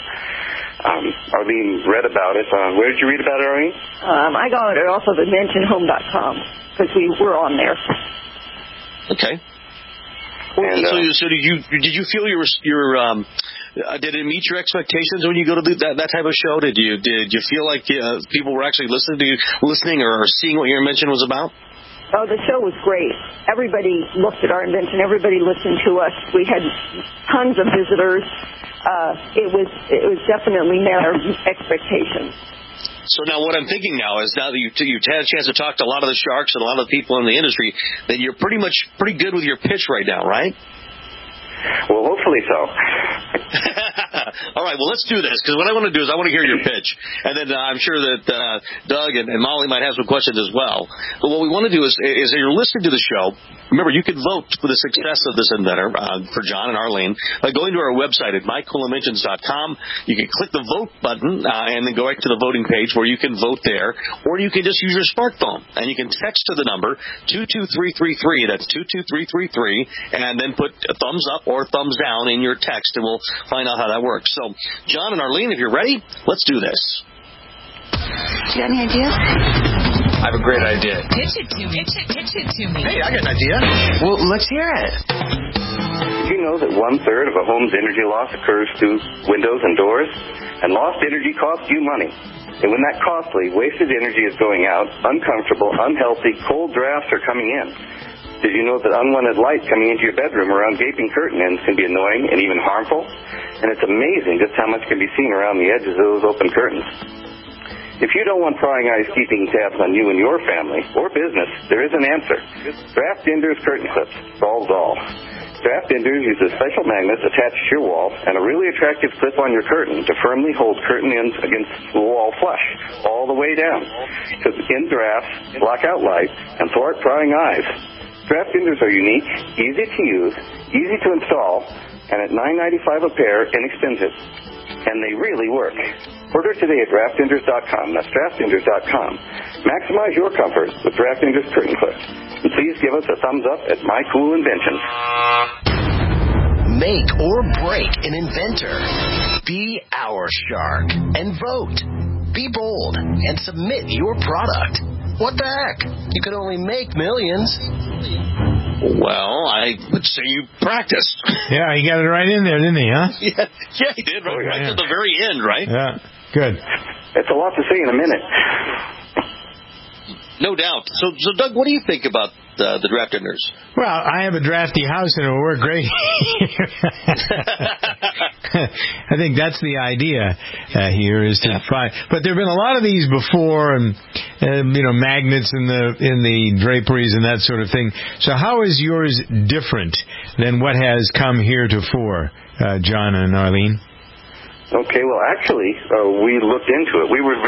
Arlene read about it. Where did you read about it, Arlene? I got it off of InventionHome.com because we were on there. Okay. So did you feel did it meet your expectations when you go to that type of show? Did you feel like people were actually listening or seeing what your invention was about? Oh, the show was great. Everybody looked at our invention. Everybody listened to us. We had tons of visitors. It was definitely met our expectations. So now what I'm thinking now is now that you've had a chance to talk to a lot of the sharks and a lot of the people in the industry, that you're pretty good with your pitch right now, right? Well, hopefully so. All right, well, let's do this, because what I want to do is I want to hear your pitch, and then I'm sure that Doug and Molly might have some questions as well. But what we want to do is as you're listening to the show, remember, you can vote for the success of this inventor, for John and Arlene, by going to our website at mycoolinventions.com. You can click the vote button and then go right to the voting page where you can vote there, or you can just use your smartphone, and you can text to the number 22333, that's 22333, and then put a thumbs up or thumbs down in your text, and we'll find out how that works. So, John and Arlene, if you're ready, let's do this. Do you have any ideas? I have a great idea. Pitch it to me. Hey, I got an idea. Well, let's hear it. Did you know that 1/3 of a home's energy loss occurs through windows and doors? And lost energy costs you money. And when that costly, wasted energy is going out, uncomfortable, unhealthy, cold drafts are coming in. Did you know that unwanted light coming into your bedroom around gaping curtain ends can be annoying and even harmful? And it's amazing just how much can be seen around the edges of those open curtains. If you don't want prying eyes keeping tabs on you and your family or business, there is an answer. Draft Enders Curtain Clips solves all. Draft Enders uses special magnets attached to your wall and a really attractive clip on your curtain to firmly hold curtain ends against the wall flush all the way down to end drafts, block out light, and thwart prying eyes. Draft Enders are unique, easy to use, easy to install, and at $9.95 a pair, inexpensive. And they really work. Order today at draftenders.com. That's draftenders.com. Maximize your comfort with Draft Enders curtain clips. And please give us a thumbs up at My Cool Inventions. Make or break an inventor. Be our shark and vote. Be bold and submit your product. What the heck? You could only make millions. Well, I would say you practiced. Yeah, he got it right in there, didn't he, huh? Yeah, he did, right to the very end, right? Yeah, good. It's a lot to say in a minute. No doubt. So Doug, what do you think about the Draft Enders? Well, I have a drafty house and it will work great. I think that's the idea here is to find. But there have been a lot of these before, and magnets in the draperies and that sort of thing. So how is yours different than what has come heretofore, John and Arlene? Okay, well, actually, we looked into it. We were very surprised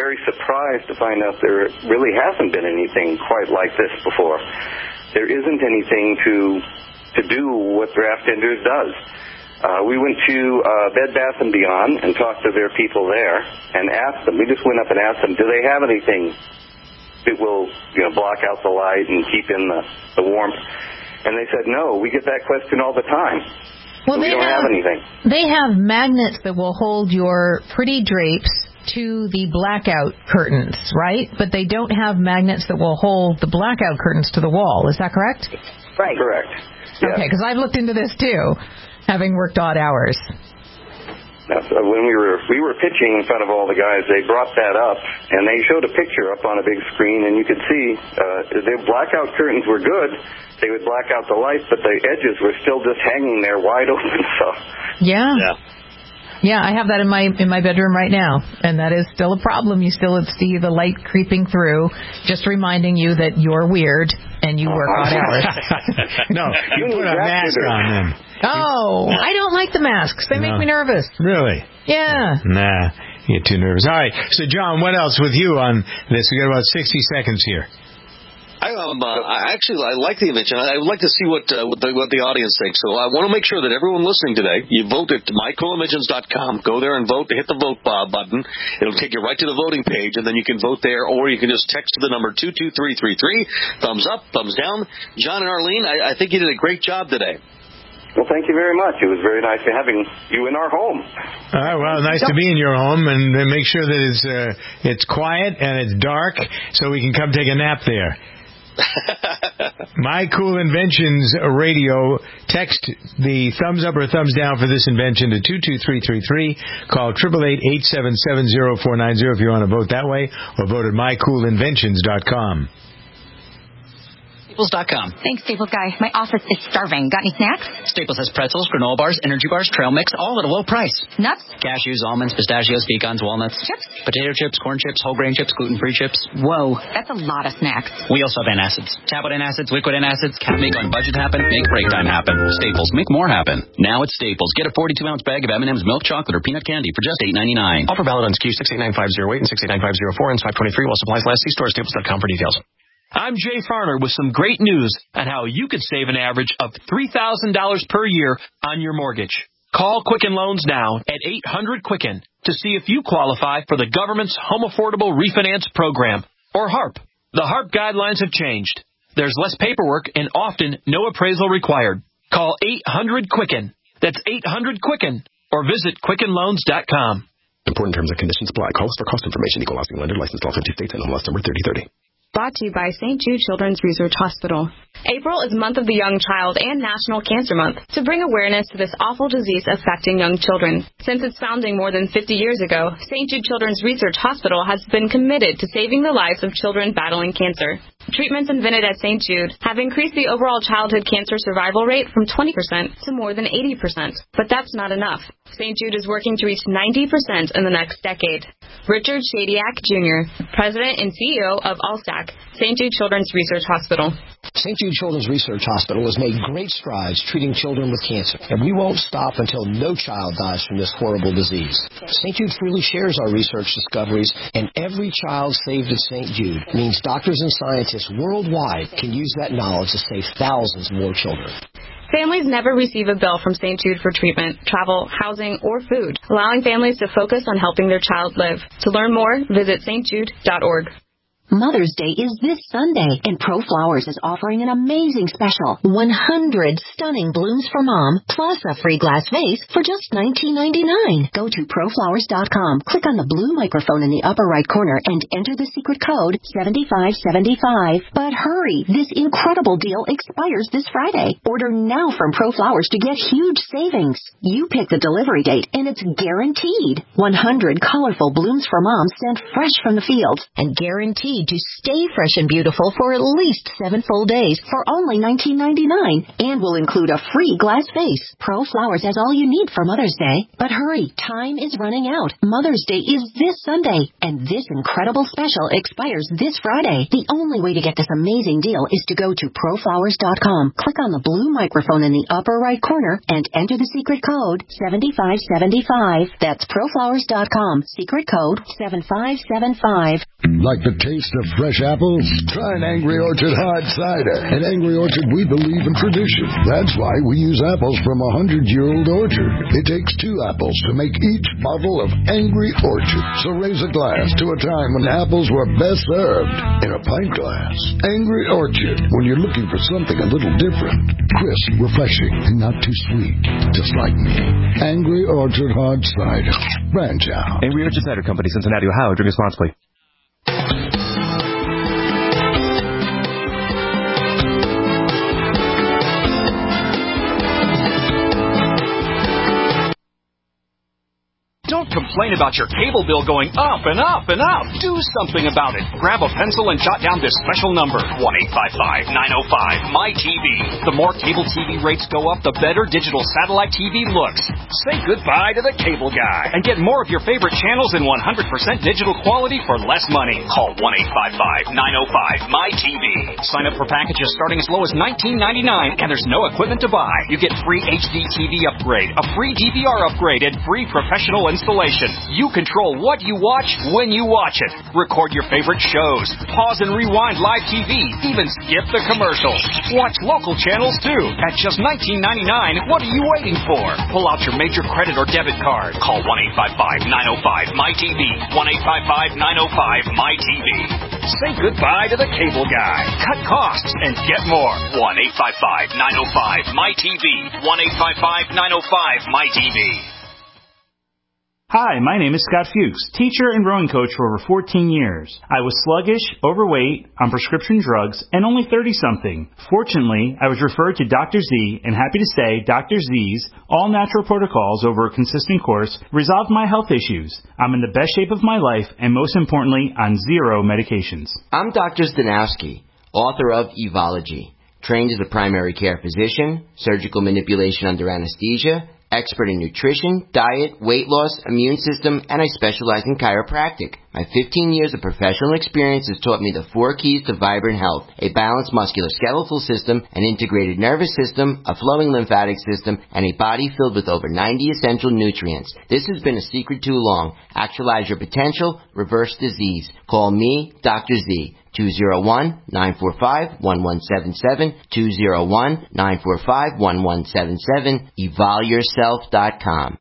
surprised to find out there really hasn't been anything quite like this before. There isn't anything to do what Draft Tenders does. We went to Bed Bath & Beyond and talked to their people there and asked them. We just went up and asked them, do they have anything that will block out the light and keep in the warmth? And they said, no, we get that question all the time. Well, we don't have anything. They have magnets that will hold your pretty drapes to the blackout curtains, right? But they don't have magnets that will hold the blackout curtains to the wall. Is that correct? Right. Correct. Yes. Okay, because I've looked into this too, having worked odd hours. Now, so when we were pitching in front of all the guys, they brought that up, and they showed a picture up on a big screen, and you could see the blackout curtains were good. They would black out the light, but the edges were still just hanging there wide open. So Yeah, I have that in my bedroom right now, and that is still a problem. You still see the light creeping through, just reminding you that you're weird and you work odd hours. No, you put a mask on then. Oh, I don't like the masks. They make me nervous. Really? Yeah. Nah, you get too nervous. All right, so John, what else with you on this? We got about 60 seconds here. I like the invention. I would like to see what the audience thinks. So I want to make sure that everyone listening today, you vote at mycoolinventions.com. Go there and vote. Hit the vote button. It'll take you right to the voting page, and then you can vote there, or you can just text to the number 22333. Thumbs up, thumbs down. John and Arlene, I think you did a great job today. Well, thank you very much. It was very nice having you in our home. All right, well, nice to be in your home, and make sure that it's quiet and it's dark so we can come take a nap there. My Cool Inventions Radio. Text the thumbs up or thumbs down for this invention to 22333. Call 888-877-0490 if you want to vote that way, or vote at mycoolinventions.com. Staples.com. Thanks, Staples guy. My office is starving. Got any snacks? Staples has pretzels, granola bars, energy bars, trail mix, all at a low price. Nuts? Cashews, almonds, pistachios, pecans, walnuts. Chips? Potato chips, corn chips, whole grain chips, gluten-free chips. Whoa, that's a lot of snacks. We also have antacids. Tablet antacids, liquid antacids, can make on budget happen, make break time happen. Staples, make more happen. Now at Staples, get a 42-ounce bag of M&M's milk chocolate or peanut candy for just $8.99. Offer valid on SKU 689508 and 689504 and 523 while supplies last. See store staples.com for details. I'm Jay Farner with some great news on how you could save an average of $3,000 per year on your mortgage. Call Quicken Loans now at 800-QUICKEN to see if you qualify for the government's Home Affordable Refinance Program, or HARP. The HARP guidelines have changed. There's less paperwork and often no appraisal required. Call 800-QUICKEN. That's 800-QUICKEN, or visit QuickenLoans.com. Important terms and conditions apply. Call us for cost information. Equal housing lender. Licensed all 50 states and home number 3030. Brought to you by St. Jude Children's Research Hospital. April is Month of the Young Child and National Cancer Month to bring awareness to this awful disease affecting young children. Since its founding more than 50 years ago, St. Jude Children's Research Hospital has been committed to saving the lives of children battling cancer. Treatments invented at St. Jude have increased the overall childhood cancer survival rate from 20% to more than 80%. But that's not enough. St. Jude is working to reach 90% in the next decade. Richard Shadiak, Jr., President and CEO of ALSAC, St. Jude Children's Research Hospital. St. Jude Children's Research Hospital has made great strides treating children with cancer, and we won't stop until no child dies from this horrible disease. St. Jude freely shares our research discoveries, and every child saved at St. Jude means doctors and scientists worldwide can use that knowledge to save thousands more children. Families never receive a bill from St. Jude for treatment, travel, housing, or food, allowing families to focus on helping their child live. To learn more, visit stjude.org. Mother's Day is this Sunday, and ProFlowers is offering an amazing special. 100 stunning blooms for Mom, plus a free glass vase for just $19.99. Go to ProFlowers.com, click on the blue microphone in the upper right corner, and enter the secret code 7575. But hurry, this incredible deal expires this Friday. Order now from ProFlowers to get huge savings. You pick the delivery date, and it's guaranteed. 100 colorful blooms for Mom sent fresh from the fields, and guaranteed need to stay fresh and beautiful for at least 7 full days for only $19.99 and will include a free glass vase. Pro Flowers has all you need for Mother's Day. But hurry, time is running out. Mother's Day is this Sunday, and this incredible special expires this Friday. The only way to get this amazing deal is to go to proflowers.com. Click on the blue microphone in the upper right corner and enter the secret code 7575. That's proflowers.com. Secret code 7575. Like the taste of fresh apples? Try an Angry Orchard hard cider. At Angry Orchard, we believe in tradition. That's why we use apples from a 100-year-old orchard. It takes 2 apples to make each bottle of Angry Orchard. So raise a glass to a time when apples were best served in a pint glass. Angry Orchard, when you're looking for something a little different. Crisp, refreshing, and not too sweet. Just like me. Angry Orchard hard cider. Branch out. Angry Orchard Cider Company, Cincinnati, Ohio. Drink responsibly. Don't complain about your cable bill going up and up and up. Do something about it. Grab a pencil and jot down this special number, 1-855-905-MY-TV. The more cable TV rates go up, the better digital satellite TV looks. Say goodbye to the cable guy and get more of your favorite channels in 100% digital quality for less money. Call 1-855-905-MY-TV. Sign up for packages starting as low as $19.99, and there's no equipment to buy. You get free HD TV upgrade, a free DVR upgrade, and free professional installation. You control what you watch when you watch it. Record your favorite shows. Pause and rewind live TV. Even skip the commercials. Watch local channels too. At just $19.99, what are you waiting for? Pull out your major credit or debit card. Call 1-855-905-MY-TV. 1-855-905-MY-TV. Say goodbye to the cable guy. Cut costs and get more. 1-855-905-MY-TV. 1-855-905-MY-TV. Hi, my name is Scott Fuchs, teacher and rowing coach for over 14 years. I was sluggish, overweight, on prescription drugs, and only 30-something. Fortunately, I was referred to Dr. Z, and happy to say Dr. Z's all-natural protocols over a consistent course resolved my health issues. I'm in the best shape of my life, and most importantly, on 0 medications. I'm Dr. Zdanowski, author of Evology, trained as a primary care physician, surgical manipulation under anesthesia, expert in nutrition, diet, weight loss, immune system, and I specialize in chiropractic. My 15 years of professional experience has taught me the 4 keys to vibrant health: a balanced musculoskeletal system, an integrated nervous system, a flowing lymphatic system, and a body filled with over 90 essential nutrients. This has been a secret too long. Actualize your potential, reverse disease. Call me, Dr. Z. 201-945-1177, 201-945-1177, evolyourself.com.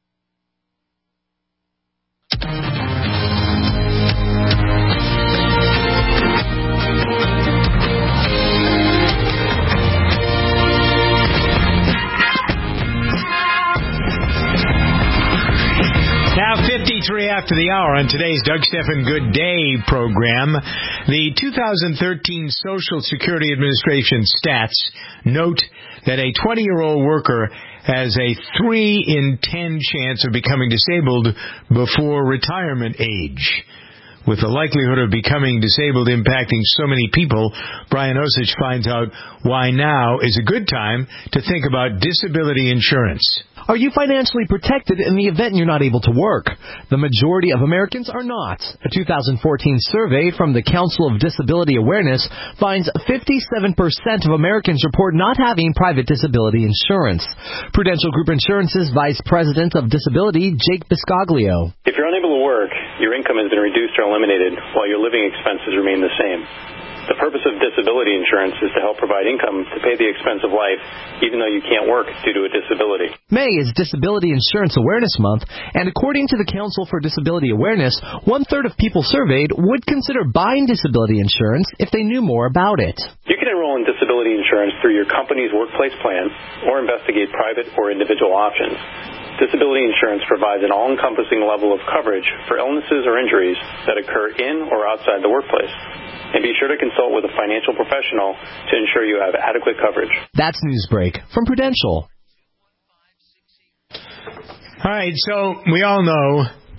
Now 53 after the hour on today's Doug Stephan Good Day program. The 2013 Social Security Administration stats note that a 20-year-old worker has a 3 in 10 chance of becoming disabled before retirement age. With the likelihood of becoming disabled impacting so many people, Brian Osich finds out why now is a good time to think about disability insurance. Are you financially protected in the event you're not able to work? The majority of Americans are not. A 2014 survey from the Council of Disability Awareness finds 57% of Americans report not having private disability insurance. Prudential Group Insurance's Vice President of Disability, Jake Biscoglio. If you're unable to work, your income has been reduced or eliminated while your living expenses remain the same. The purpose of disability insurance is to help provide income to pay the expense of life, even though you can't work due to a disability. May is Disability Insurance Awareness Month, and according to the Council for Disability Awareness, 1/3 of people surveyed would consider buying disability insurance if they knew more about it. You can enroll in disability insurance through your company's workplace plan or investigate private or individual options. Disability insurance provides an all-encompassing level of coverage for illnesses or injuries that occur in or outside the workplace. And be sure to consult with a financial professional to ensure you have adequate coverage. That's Newsbreak from Prudential. All right, so we all know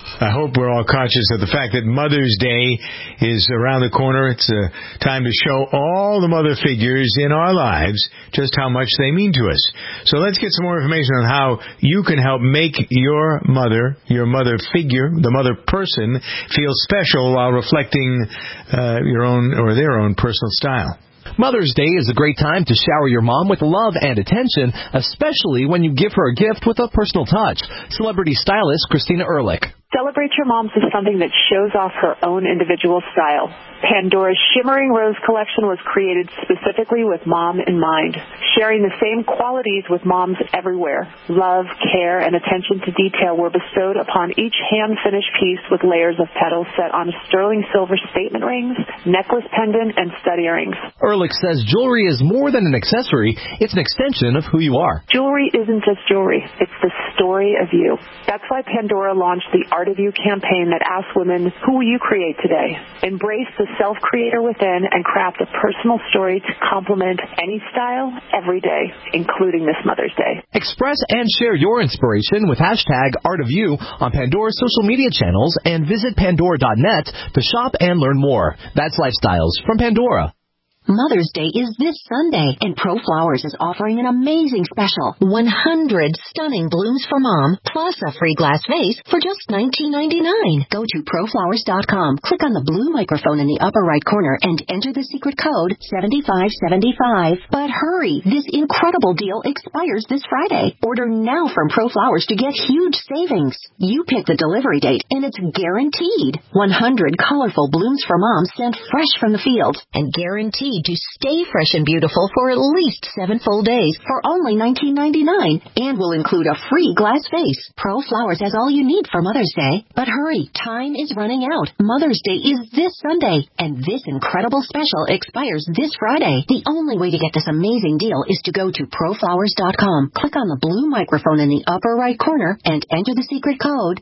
I hope we're all conscious of the fact that Mother's Day is around the corner. It's a time to show all the mother figures in our lives just how much they mean to us. So let's get some more information on how you can help make your mother figure, the mother person, feel special while reflecting your own or their own personal style. Mother's Day is a great time to shower your mom with love and attention, especially when you give her a gift with a personal touch. Celebrity stylist Christina Ehrlich. Celebrate Your Moms with something that shows off her own individual style. Pandora's Shimmering Rose collection was created specifically with mom in mind, sharing the same qualities with moms everywhere. Love, care, and attention to detail were bestowed upon each hand-finished piece with layers of petals set on sterling silver statement rings, necklace pendant, and stud earrings. Ehrlich says jewelry is more than an accessory. It's an extension of who you are. Jewelry isn't just jewelry. It's the story of you. That's why Pandora launched the Art of You campaign that asks women, who will you create today? Embrace the self-creator within and craft a personal story to complement any style every day, including this Mother's Day. Express and share your inspiration with hashtag Art of You on Pandora's social media channels and visit Pandora.net to shop and learn more. That's Lifestyles from Pandora. Mother's Day is this Sunday, and ProFlowers is offering an amazing special. 100 stunning blooms for Mom, plus a free glass vase for just $19.99. Go to ProFlowers.com, click on the blue microphone in the upper right corner, and enter the secret code 7575. But hurry, this incredible deal expires this Friday. Order now from ProFlowers to get huge savings. You pick the delivery date, and it's guaranteed. 100 colorful blooms for Mom sent fresh from the field, and guaranteed to stay fresh and beautiful for at least 7 full days for only $19.99, and will include a free glass vase. ProFlowers has all you need for Mother's Day. But hurry, time is running out. Mother's Day is this Sunday, and this incredible special expires this Friday. The only way to get this amazing deal is to go to ProFlowers.com, click on the blue microphone in the upper right corner, and enter the secret code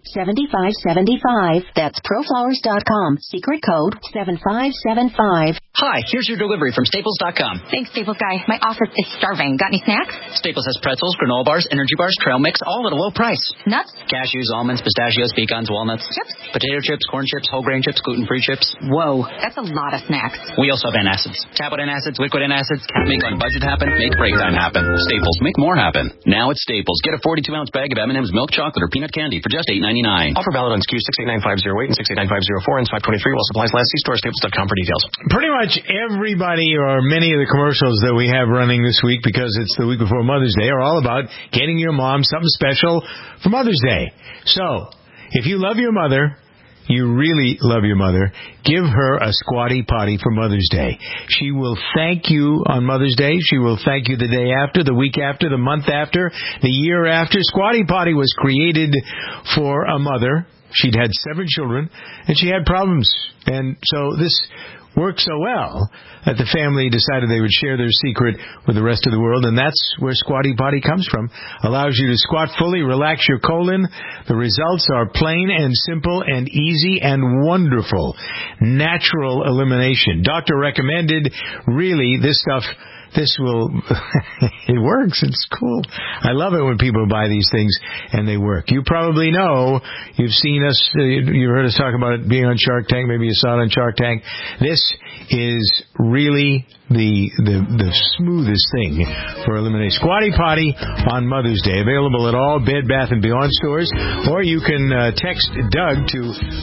7575. That's ProFlowers.com, secret code 7575. Hi, here's your delivery from Staples.com. Thanks, Staples guy. My office is starving. Got any snacks? Staples has pretzels, granola bars, energy bars, trail mix, all at a low price. Nuts? Cashews, almonds, pistachios, pecans, walnuts. Chips? Potato chips, corn chips, whole grain chips, gluten-free chips. Whoa, that's a lot of snacks. We also have antacids. Tablet antacids, liquid antacids. Make on budget happen, make break time happen. Staples, make more happen. Now at Staples, get a 42-ounce bag of M&M's milk chocolate or peanut candy for just $8.99. Offer valid on SKUs 689508 and 689504 and 523 while supplies last. See store Staples.com for details. Pretty much everybody or many of the commercials that we have running this week, because it's the week before Mother's Day, are all about getting your mom something special for Mother's Day. So, if you love your mother, you really love your mother, give her a Squatty Potty for Mother's Day. She will thank you on Mother's Day. She will thank you the day after, the week after, the month after, the year after. Squatty Potty was created for a mother. She'd had 7 children, and she had problems. And so this worked so well that the family decided they would share their secret with the rest of the world, and that's where Squatty Potty comes from. Allows you to squat fully, relax your colon. The results are plain and simple and easy and wonderful. Natural elimination. Doctor recommended. Really, this stuff, this will, it works. It's cool. I love it when people buy these things and they work. You probably know, you've seen us, you've heard us talk about it being on Shark Tank. Maybe you saw it on Shark Tank. This is really the smoothest thing for eliminating. Squatty Potty on Mother's Day. Available at all Bed Bath & Beyond stores. Or you can text Doug to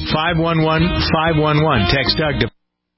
511-511. Text Doug to...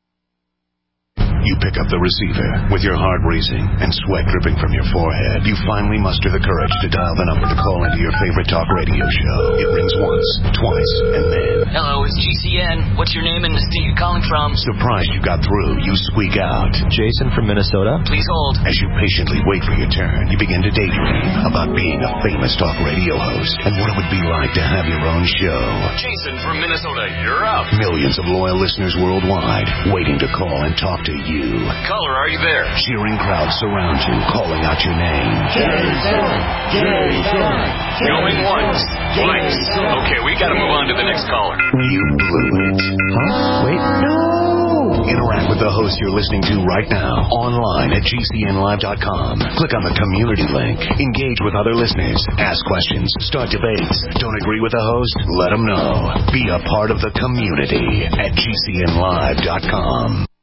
You pick up the receiver with your heart racing and sweat dripping from your forehead. You finally muster the courage to dial the number to call into your favorite talk radio show. It rings once, twice, and then... Hello, it's GCN. What's your name and the state you're calling from? Surprised you got through, you squeak out. Jason from Minnesota. Please hold. As you patiently wait for your turn, you begin to daydream about being a famous talk radio host and what it would be like to have your own show. Jason from Minnesota, you're up. Millions of loyal listeners worldwide waiting to call and talk to you. Caller, are you there? Cheering crowds surround you, calling out your name. Jason! Jason! Going once, twice. Okay, we gotta move on to the next caller. You blew it. Huh? Wait. No! Interact with with the host you're listening to right now online at GCNlive.com. Click on the community link. Engage with other listeners. Ask questions. Start debates. Don't agree with the host? Let them know. Be a part of the community at GCNlive.com.